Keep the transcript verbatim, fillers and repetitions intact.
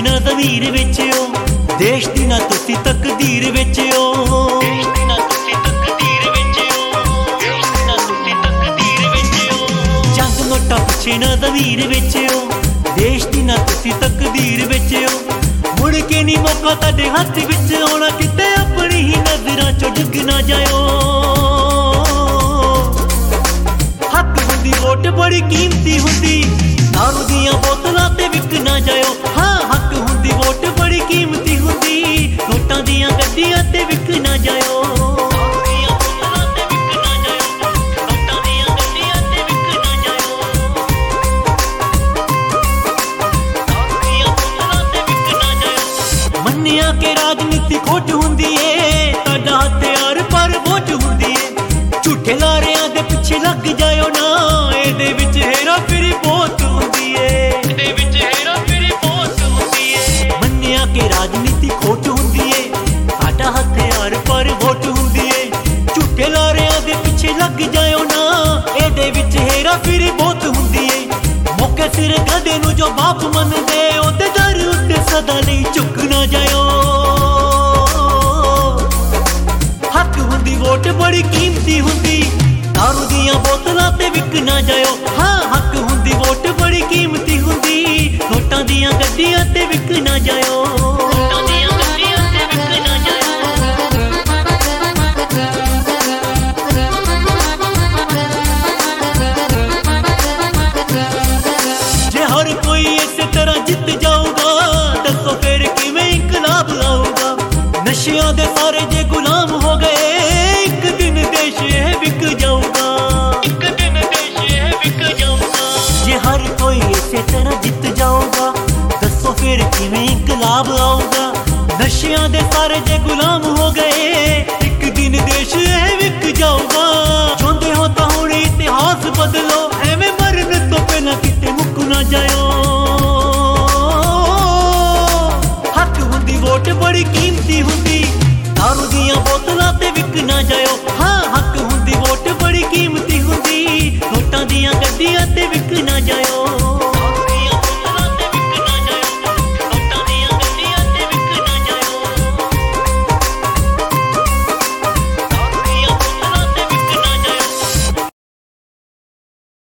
ना ज़मीर विच ओ, देश दी ना तुसी तकदीर विच ओ, देश दी ना तुसी तकदीर विच ओ, देश दी ना तुसी तकदीर विच ओ। जंग नोटा पिछे ना ज़मीर विच ओ, देश दी ना तुसी तकदीर विच ओ। मुड़ के नी मौका तुहाडे हत्थ विच आउणा, किते अपनी ही नज़रां चों डिग ना जाओ। हक हुंदी वोट बड़ी कीमती हुंदी, दारू दियां बोतलां ते विक ना जाओ। हाँ हक हुंदी वोट बड़ी कीमती हुंदी, नोटां दियां गड्डियां ते विक ना जाओ। मन्निया के राजनीति खोट हुंदी है, तुहाडा हथियार पर वोट हुंदी है। झूठे लारियां दे पिछे लग जाओ ना, इहदे विच हेरा फेरी बहुत हुंदी है, इहदे विच हेरा फेरी बहुत हुंदी है। मन्निया के राजनीति खोट हुंदी है, तुहाडा हथियार पर वोट हुंदी है। झूठे लारियां दे पिछे लग जाओ ना, इहदे विच हेरा फेरी बहुत हुंदी है। मौके सिर गधे नूं जो बाप मनदे, ओहदे दर उत्ते सदा लई झुक ना जाओ। हक हुंदी वोट बड़ी कीमती हुंदी, दारू दियां बोतलां ते विक ना जाओ। हाँ हक हुंदी वोट बड़ी कीमती हुंदी, नोटां दियां गड्डियां ते विक ना जाओ। नोटां दियां गड्डियां ते विक ना जाओ। जे हर कोई इस तरह जित जाऊगा, दसो फिर किवें इंकलाब आऊगा। नशियां दे सारे जे गुलाम हो गए, एक दिन देश है बिक जाऊगा, एक दिन देश है बिक जाऊगा। जे हर कोई इसे तरह जित जाऊगा, दसो फिर किवें इंकलाब आऊगा। नशियां दे सारे जे गुलाम हो गए, एक दिन देश है बिक जाऊगा। चाहुंदे हो तां हुण इतिहास बदलो, एवें मरन तो पहला किते मुक ना जाओ। हक हुंदी वोट बड़ी कीमती हुंदी, दारू दियां बोतलां ते विक ना जाओ। हाँ हक हुंदी वोट बड़ी कीमती हुंदी, नोटां दियां गड्डियां ते विक ना जाओ।